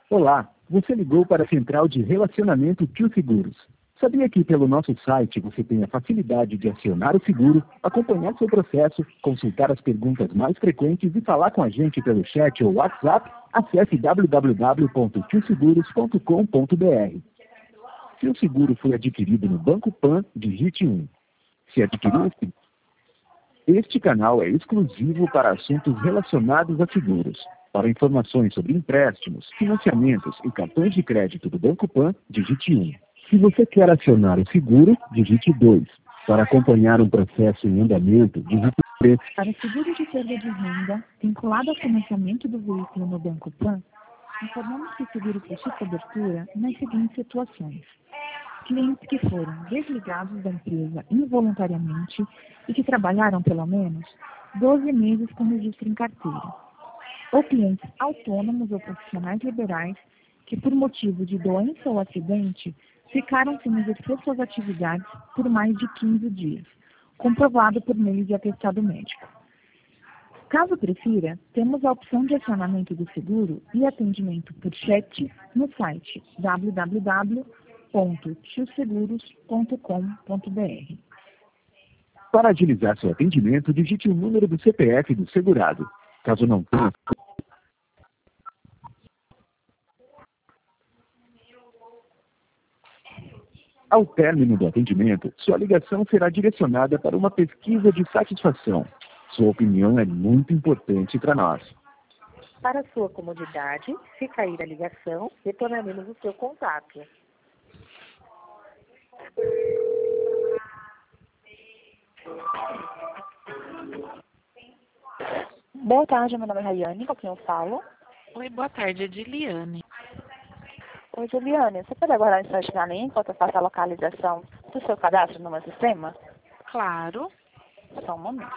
Olá, você ligou para a Central de Relacionamento Tio Seguros. Sabia que pelo nosso site você tem a facilidade de acionar o seguro, acompanhar seu processo, consultar as perguntas mais frequentes e falar com a gente pelo chat ou WhatsApp? Acesse www.tioseguros.com.br. Se o seguro foi adquirido no Banco Pan, digite 1. Se adquiriu este canal é exclusivo para assuntos relacionados a seguros. Para informações sobre empréstimos, financiamentos e cartões de crédito do Banco Pan, digite 1. Se você quer acionar o seguro, digite 2. Para acompanhar um processo em andamento, digite 3. Para seguro de perda de renda, vinculado ao financiamento do veículo no Banco Pan, informamos que o seguro possui cobertura nas seguintes situações: clientes que foram desligados da empresa involuntariamente e que trabalharam pelo menos 12 meses com registro em carteira, ou clientes autônomos ou profissionais liberais que, por motivo de doença ou acidente, ficaram sem exercer suas atividades por mais de 15 dias, comprovado por meio de atestado médico. Caso prefira, temos a opção de acionamento do seguro e atendimento por chat no site www.tioseguros.com.br. Para agilizar seu atendimento, digite o número do CPF do segurado. Caso não tenha, ao término do atendimento, sua ligação será direcionada para uma pesquisa de satisfação. Sua opinião é muito importante para nós. Para sua comodidade, se cair a ligação, retornaremos o seu contato. Boa tarde, meu nome é Rayane, com quem eu falo? Oi, boa tarde, é Diliane. Oi, Juliane, você pode aguardar um instante na linha enquanto eu faço a localização do seu cadastro no meu sistema? Claro. Só um momento.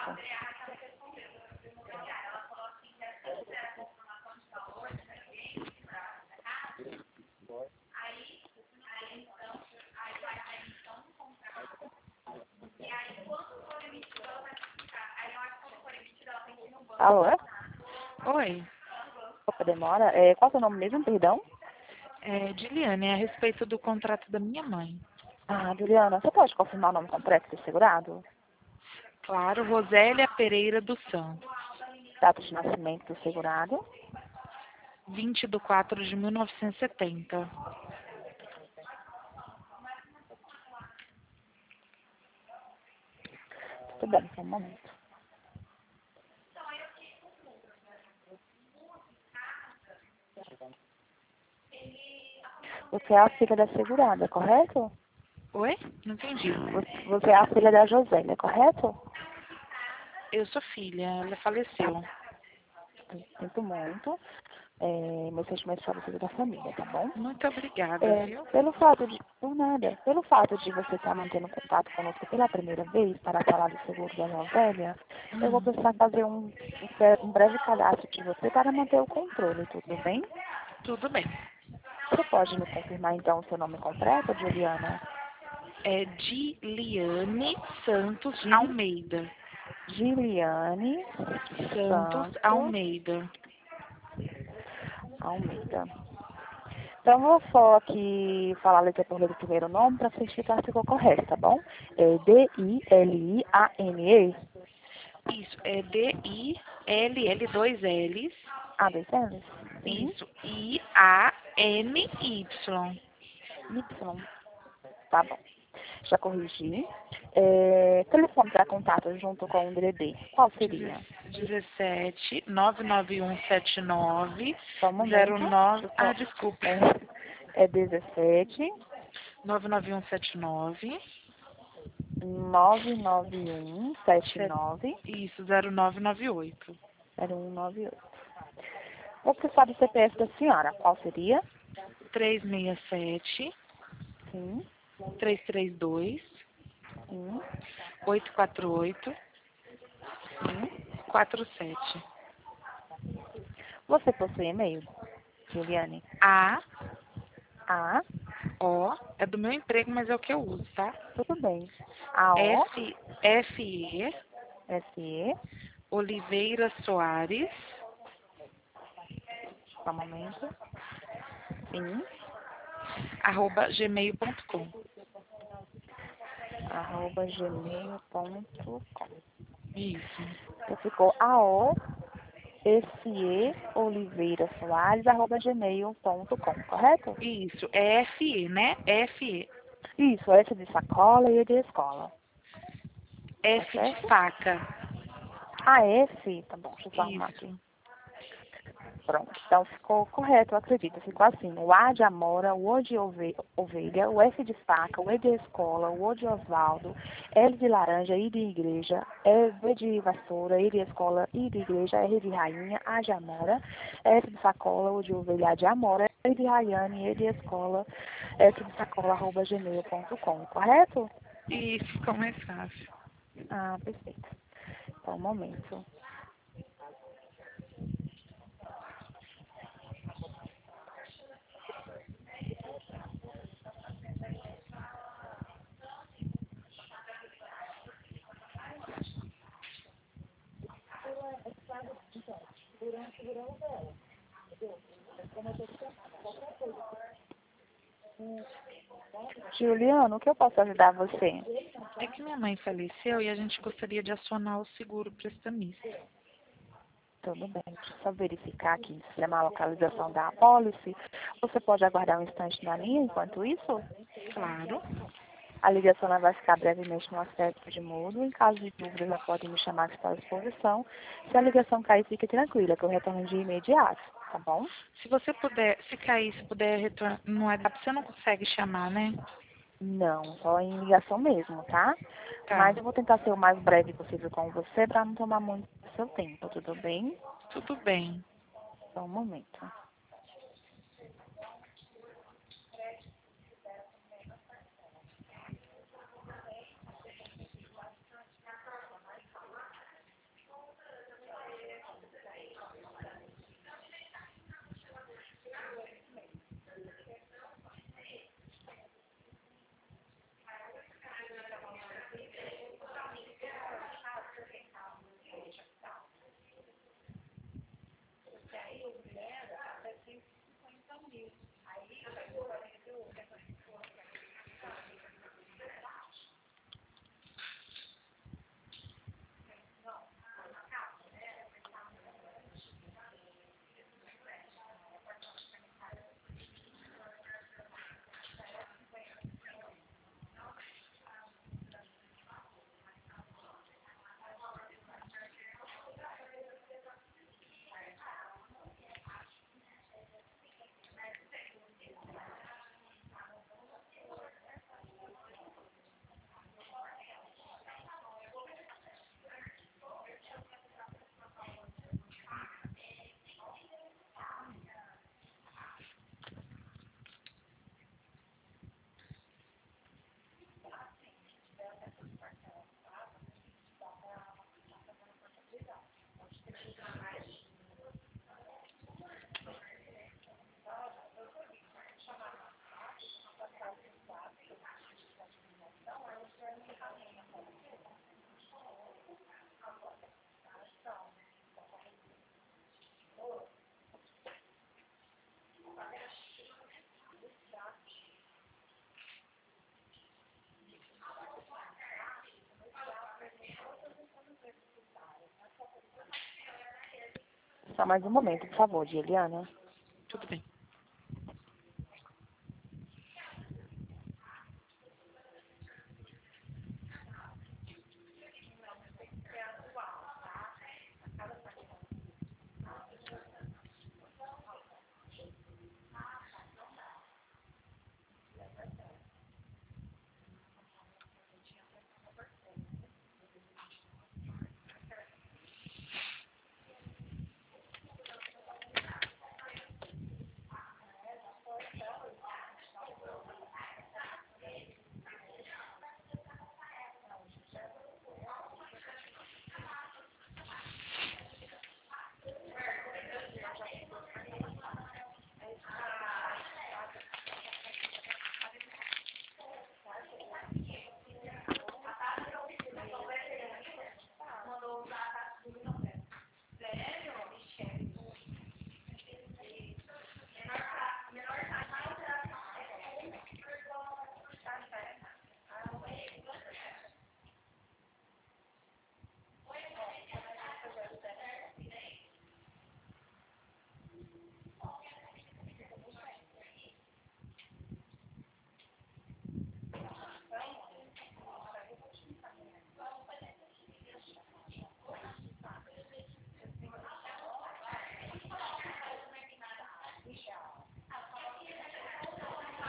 Alô? Oi. Opa, demora. Qual é o seu nome mesmo, perdão? É Diliane, é a respeito do contrato da minha mãe. Ah, Juliana, você pode confirmar o nome completo do segurado? Claro, Rosélia Pereira dos Santos. Data de nascimento do segurado? 20/4/1970. Tudo bem, só um momento. Você é a filha da segurada, correto? Oi? Não entendi. Você é a filha da Josélia, correto? Eu sou filha, ela faleceu. Sinto muito. Meus sentimentos para você e da família, tá bom? Muito obrigada, viu? Por nada, pelo fato de você estar mantendo contato conosco pela primeira vez para falar do seguro da Josélia, eu vou precisar fazer um breve cadastro de você para manter o controle, tudo bem? Tudo bem. Você pode me confirmar então o seu nome completo, Juliana? É Diliane Santos Almeida. Giliane Santos Almeida. Então, eu vou só aqui falar letra por letra o primeiro nome para certificar se ficou correto, tá bom? É D-I-L-I-A-N-E. Isso, é D-I-L-L, 2 L's. Dois L's? Isso, I-A-N-Y. Y. Tá bom. Já corrigi. Telefone para contato junto com o DDD. Qual seria? 17 99179 Só um momento. 09. Desculpa. É 17 99179 99179 Isso, 0998. 0198. Vou precisar do CPF da senhora. Qual seria? 367 Sim. 332 Sim. 848 Sim. 47. Você possui e-mail, Juliane? O é do meu emprego, mas é o que eu uso, tá? Tudo bem. F-E Oliveira Oliveira Soares Só um momento. Sim. @gmail.com. @gmail.com. Isso. Então ficou aoFeoliveira.soares@gmail.com, correto? Isso. É FE, né? FE. Isso, S de sacola e E de escola. F de certo? faca. Ah, F? Tá bom, deixa eu só arrumar aqui. Isso. Pronto, então ficou correto, eu acredito. Ficou assim, o A de Amora, o O de ovelha, o S de faca, o E de escola, o O de Osvaldo, L de laranja, I de igreja, V de vassoura, I de escola, I de igreja, R de rainha, A de Amora, S de sacola, O de ovelha, A de Amora, E de Raiane, E de escola, S de sacola, @gmail.com, correto? Isso, ficou mais fácil. Ah, perfeito. Então, um momento. Juliano, o que eu posso ajudar você? É que minha mãe faleceu e a gente gostaria de acionar o seguro prestamista. Tudo bem, deixa eu só verificar aqui no sistema a localização da apólice. Você pode aguardar um instante na linha enquanto isso? Claro. A ligação ela vai ficar brevemente no aspecto de mudo. Em caso de dúvida, ela pode me chamar que está à disposição. Se a ligação cair, fique tranquila, que eu retorno de imediato, tá bom? Se você puder, se cair, se puder retornar no WhatsApp, você não consegue chamar, né? Não, só em ligação mesmo, tá? Tá. Mas eu vou tentar ser o mais breve possível com você para não tomar muito do seu tempo, tudo bem? Tudo bem. Só um momento. Só mais um momento, por favor, Eliana. Tudo bem.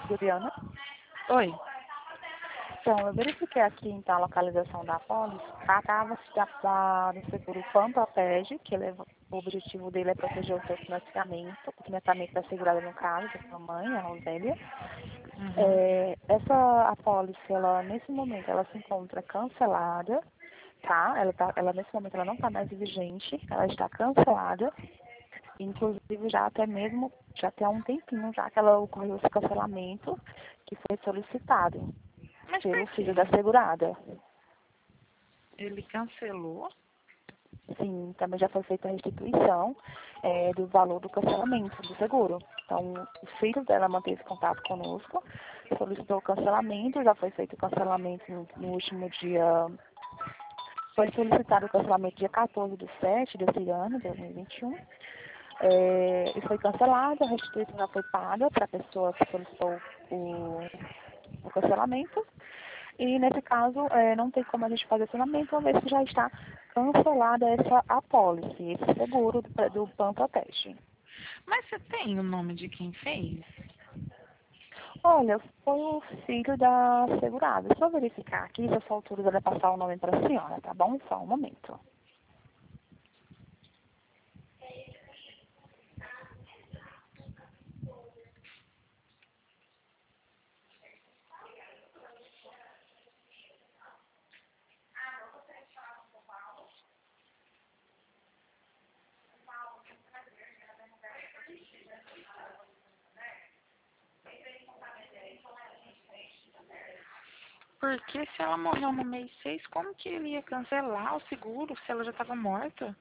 Juliana? Oi. Então, eu verifiquei aqui então a localização da apólice. Tratava-se do seguro Pantapege, que o objetivo dele é proteger o seu o financiamento da segurada no caso, da sua mãe, a Rosélia. Essa apólice, ela, nesse momento, ela se encontra cancelada, tá? Ela nesse momento ela não está mais vigente, ela está cancelada. Inclusive já tem um tempinho já que ela ocorreu esse cancelamento que foi solicitado Mas pelo por quê? filho da segurada. Ele cancelou? Sim, também já foi feita a restituição do valor do cancelamento do seguro. Então, o filho dela manteve contato conosco, solicitou o cancelamento, já foi feito o cancelamento no último dia. Foi solicitado o cancelamento dia 14/7 desse ano, 2021. E foi cancelado, a restituição já foi paga para a pessoa que solicitou o cancelamento. E nesse caso, não tem como a gente fazer cancelamento, uma vez que já está cancelada essa apólice, esse seguro do Pantoteste. Mas você tem o nome de quem fez? Olha, foi o filho da segurada. Só verificar aqui se essa altura deve passar o nome para a senhora, tá bom? Só um momento. Porque se ela morreu no mês 6, como que ele ia cancelar o seguro se ela já estava morta?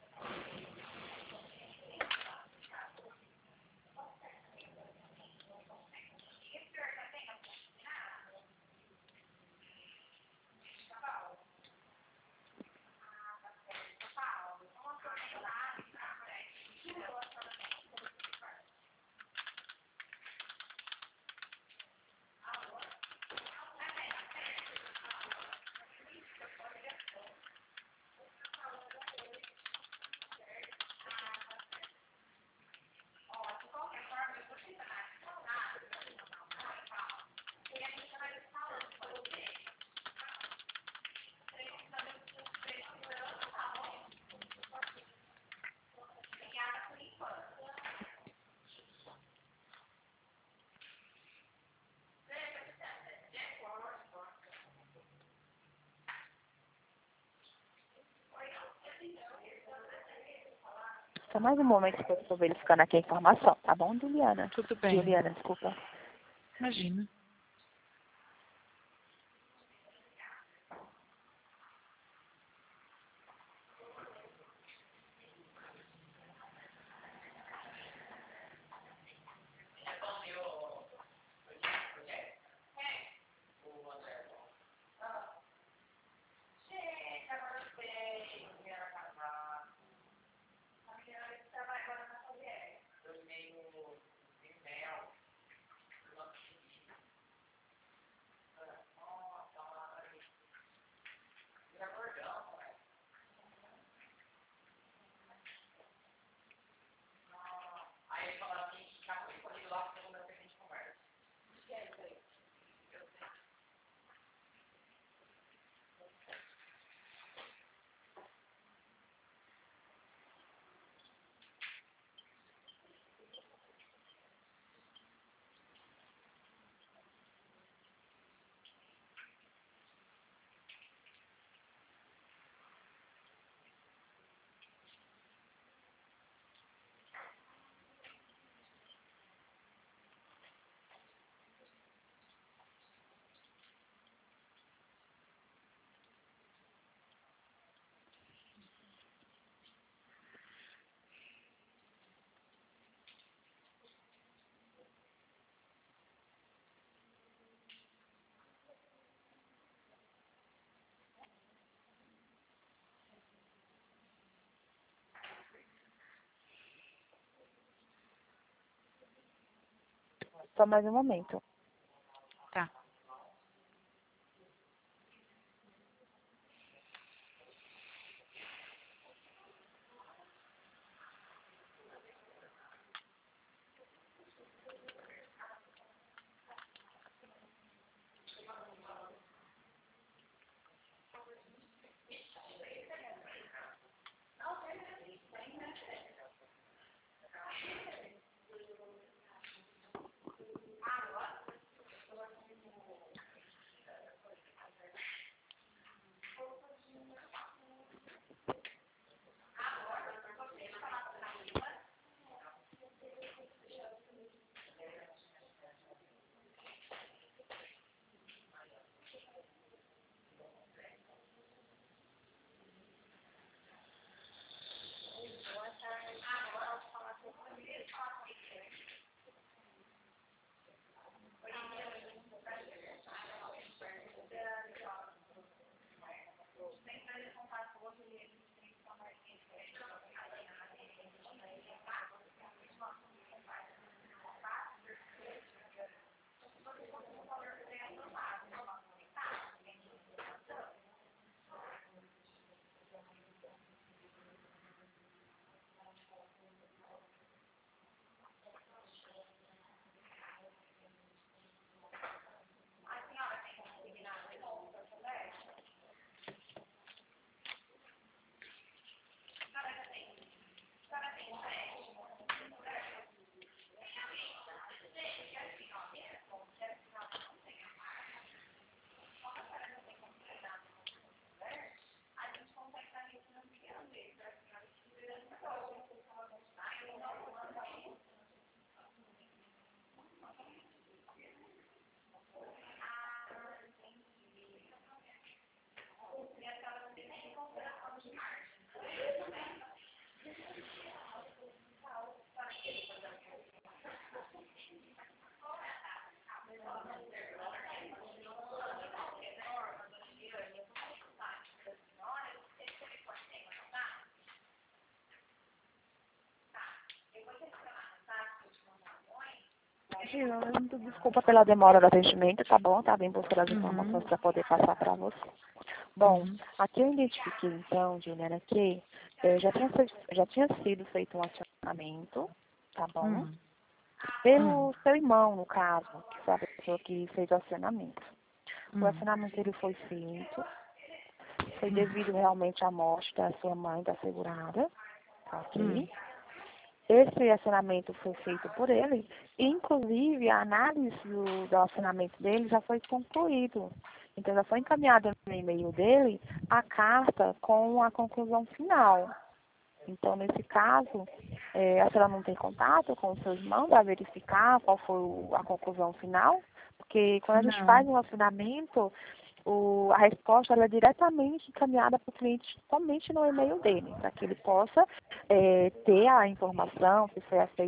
Só mais um momento que eu estou verificando aqui a informação, tá bom, Juliana? Tudo bem. Juliana, desculpa. Imagina. Só mais um momento. Tá. Desculpa pela demora do atendimento, tá bom? Tá bem buscando as informações para poder passar para você. Bom, aqui eu identifiquei então, Juliana, que já tinha sido feito um acionamento, tá bom? Pelo seu irmão, no caso, que foi a pessoa que fez o acionamento. O acionamento ele foi feito, foi devido realmente à morte da sua mãe, da segurada, tá ok? Esse acionamento foi feito por ele, e inclusive a análise do acionamento dele já foi concluído. Então já foi encaminhada no e-mail dele a carta com a conclusão final. Então, nesse caso, a senhora não tem contato com o seu irmão para verificar qual foi a conclusão final? Porque quando a gente faz um acionamento, a resposta ela é diretamente encaminhada para o cliente somente no e-mail dele, para que ele possa ter a informação, se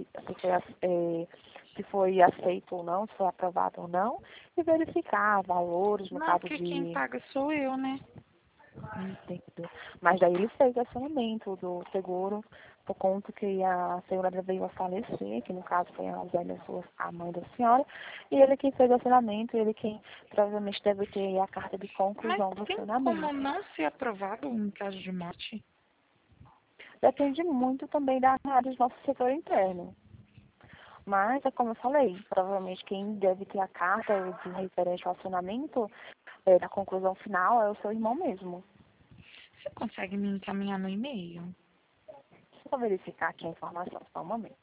foi aceito ou não, se foi aprovado ou não, e verificar valores, no caso porque de... quem paga sou eu, né? Entendo. Mas daí ele fez o acionamento do seguro por conta que a segurada veio a falecer, que no caso foi a Zélia, a mãe da senhora, e ele quem fez o acionamento, ele quem provavelmente deve ter a carta de conclusão Mas do tem acionamento. como não ser aprovado em caso de morte? Depende muito também da área do nosso setor interno. Mas, é como eu falei, provavelmente quem deve ter a carta de referente ao acionamento da conclusão final é o seu irmão mesmo. Você consegue me encaminhar no e-mail? Deixa eu verificar aqui a informação, só um momento.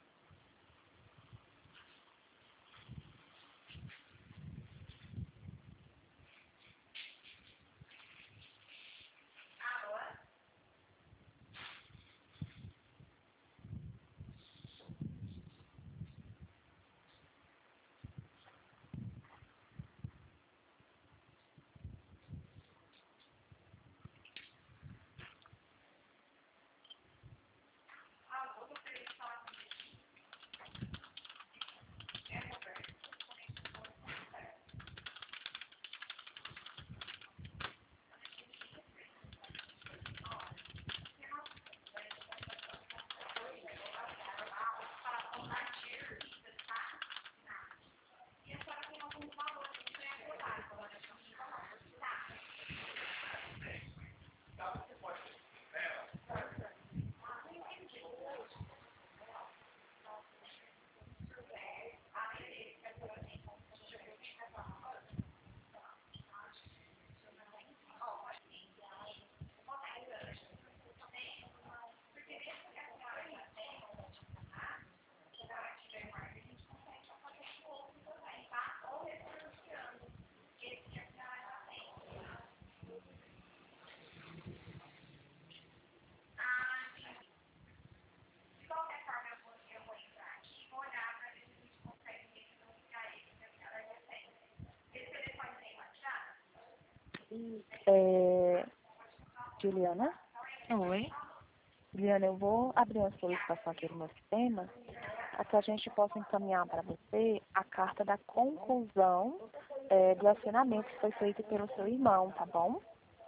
Juliana? Oi? Juliana, eu vou abrir uma solicitação aqui no meu sistema para que a gente possa encaminhar para você a carta da conclusão do acionamento que foi feito pelo seu irmão, tá bom?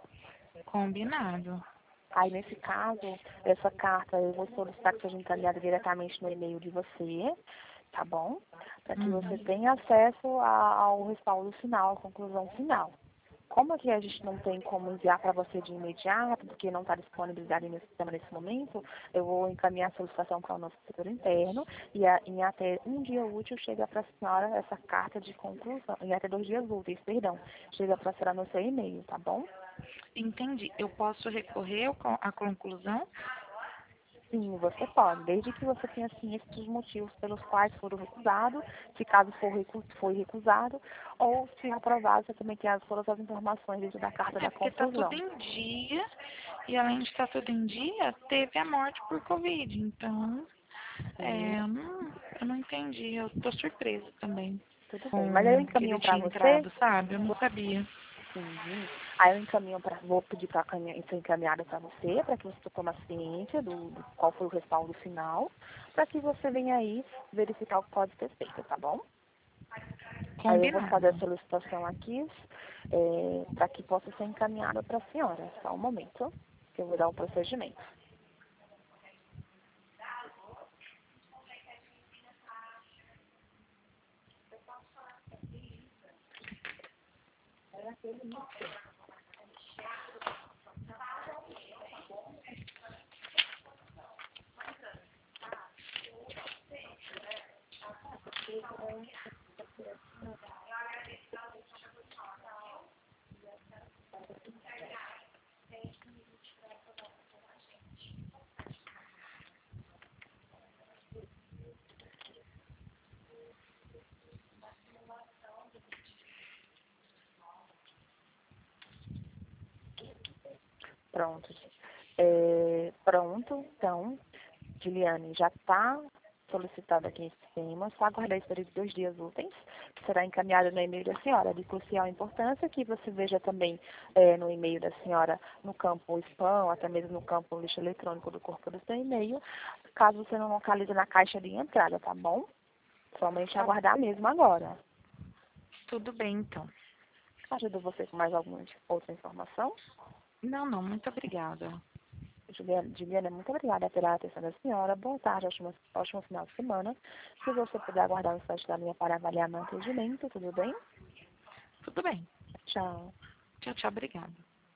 Combinado. Aí, nesse caso, essa carta eu vou solicitar que seja encaminhada diretamente no e-mail de você, tá bom? Para que você tenha acesso ao respaldo final, à conclusão final. Como aqui a gente não tem como enviar para você de imediato, porque não está disponibilizado no sistema nesse momento, eu vou encaminhar a solicitação para o nosso setor interno e em até um dia útil chega para a senhora essa carta de conclusão, em até 2 dias úteis, perdão, chega para a senhora no seu e-mail, tá bom? Entendi. Eu posso recorrer à conclusão? Sim, você pode, desde que você tenha ciência dos motivos pelos quais foram recusados, se caso foi recusado, ou se aprovado, você também tem todas as informações dentro da carta da Porque está conclusão. tudo em dia, e além de estar tudo em dia, teve a morte por Covid. Então, eu não entendi. Eu tô surpresa também Tudo bem, mas aí eu com que ele encaminho para tinha você. entrado, sabe? Eu não sabia. Sim. Aí eu vou pedir para ser encaminhado para você, para que você tome ciência do qual foi o respaldo final, para que você venha aí verificar o que pode ser feito, tá bom? Aí eu vou fazer a Combinado. solicitação aqui, para que possa ser encaminhada para a senhora. Só um momento, que eu vou dar o procedimento. Pronto. Pronto, então, Juliane, já está solicitado aqui em cima, só aguardar esse período de 2 dias úteis, que será encaminhado no e-mail da senhora, de crucial importância, que você veja também no e-mail da senhora, no campo spam, até mesmo no campo lixo eletrônico do corpo do seu e-mail, caso você não localize na caixa de entrada, tá bom? Somente aguardar mesmo agora. Tudo bem, então. Ajudo você com mais alguma outra informação? Não, muito obrigada. Juliana, muito obrigada pela atenção da senhora. Boa tarde, ótimo final de semana. Se você puder aguardar um instante da linha para avaliar meu atendimento, tudo bem? Tudo bem. Tchau. Tchau, obrigada.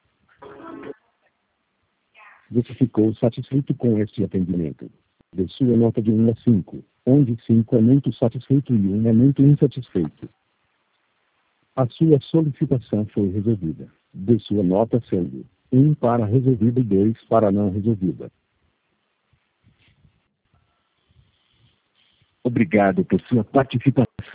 Você ficou satisfeito com este atendimento? Dê sua nota de 1 a 5, onde 5 é muito satisfeito e 1 é muito insatisfeito. A sua solicitação foi resolvida. Dê sua nota sendo 1 para resolvida e 2 para não resolvida. Obrigado por sua participação.